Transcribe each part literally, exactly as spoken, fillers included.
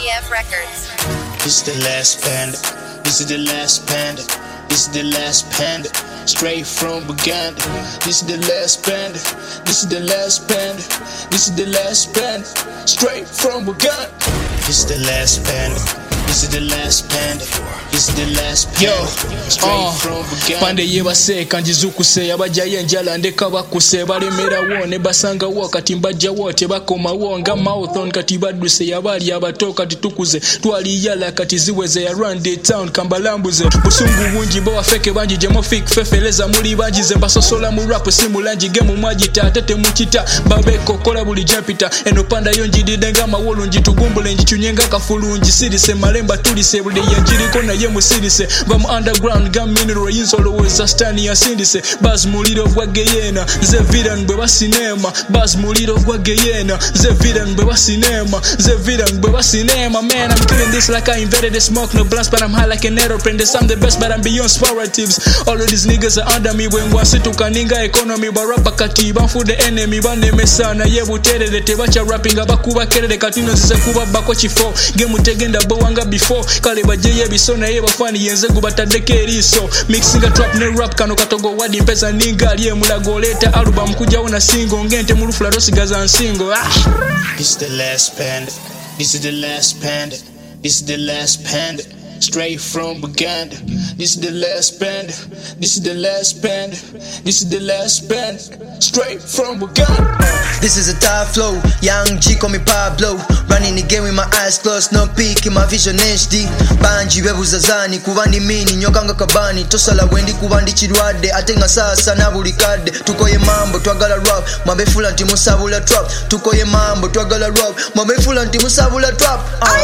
B F Records. This is the last panda. This is the last panda. This is the last panda. Straight from Uganda. This is the last panda. This is the last panda. This is the last panda. Straight from Uganda. This is the last panda. This is the last panda. This is the last panda. Yo, straight uh, from Uganda. Pande yebase kanjizukuse abajaye enjala ndeka bakuse balemerawo ne basangawo kati mbajjawo tebakomawo nga marathon kati badduse yabali abato kati tukuze twali yala kati ziweze ya run the town kambalambuze busungu bungi bo afeke banji jemo fik fefeleza muri banjize basosola mu rap simulanji gemu mwajita tete mukita babeko kola buli jepita eno panda yonjidide nga mawolo njitugumbule njichunyenga kafulunji sirise malemba tulise buli yanjiriko na ye musirise bamu underground ga mineral yinsolo weza stani ya sindise baz muliro gwa geyena ze villain bwe basinema baz muliro gwa geyena ze villain bwe basinema ze villain bwe basinema man I'm killing this like I invented the smoke no blast but I'm high like an aeroplane this I'm the best but I'm beyond superlatives all of these niggas are under me when one sit tukaninga economy barapa kati banfu the enemy baneme sana ye buterere tebacha rapping abakuba kerere katino zize kuba bako chifo game tegenda bo wanga before kale baje bisona ye bafani yenze gubatadeke eriso mixing a trap ne rap kano katogo wadi mpesa ninga aliye mulago leta album kujawo na single ngente mulufula rosigaza nsingo ah. This is the last panda. This is the last panda. This is the last panda. Straight from Uganda. This is the last panda. This is the last panda. This is the last panda. Straight from Uganda. This is a top flow, young G call me Pablo. Running the game with my eyes closed, no peek in my vision H D. Banji bebuza zani, kubandi mini, nyokanga kabani. Tosala wendi kubandi chirwade, atenga sasa na bulikade. Tukoye mambo, twagala rap, mabefula nti musabula trap. Tukoye mambo, twagala rap, mabefula nti musabula trap.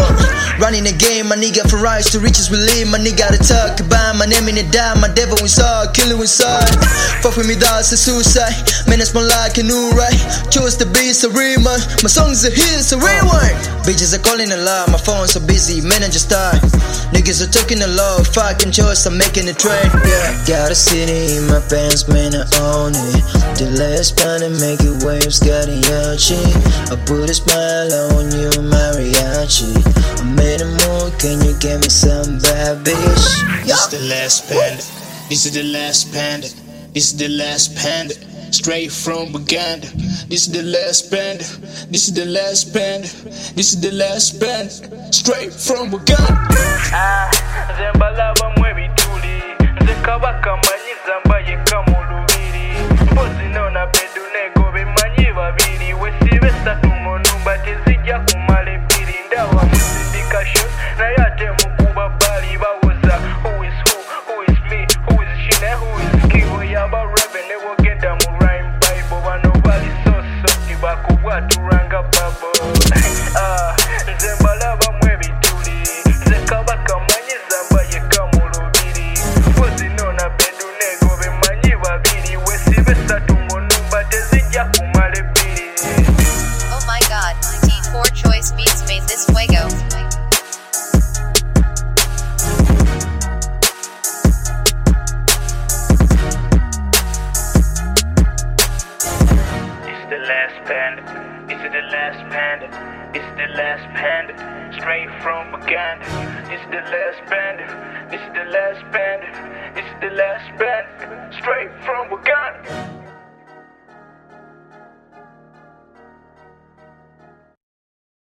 uh. Running the game, my nigga from rise to riches we live. My nigga to talk about, my name in the die, my devil inside, killing inside. Fuck with me, that's a suicide. Man, it's more like a new right. Choose to be so real, man. My songs are here, so rewind. Bitches are calling a lot, my phone's so busy, man, I just died. Niggas are talking a lot, fucking choice, I'm making a trade. Yeah, got a city in my pants, man, I own it. The last pound and make it waves, got a yachi. I put a smile on you, mariachi. I made a move, can you give me some bad bitch? This is the last panda. This is the last panda. This is the last panda. Straight from Uganda. This is the last panda. This is the last panda. This is the last panda. Straight from Uganda. Ah, zembala bamwe bituli. Zekabaka manyi zamba ye kamulubiri. Mpozi nona bedu nego bemanyi babiri. Wesibe satu monu batezija kumale biri. Ndawa musindika shows na yate mukuba bali bawoza. Who is who? Who is me? Who is she? Who is Kiwo yaba reven? Ewo genda mu rhyme bible. Bano bali so soft bakubwa turanga babo. Ah, zembala bamwe bituli. Zekabaka manyi zamba ye kamulubiri. Mpozi nona bedu nego bemanyi babiri. Wesibe satu monu batezija kumale biri. Oh my god, D four Choice Beats made this fuego. This is the last panda. This is the last panda. Straight from Uganda. This is the last panda. This is the last panda. This is the last panda. Straight from Uganda.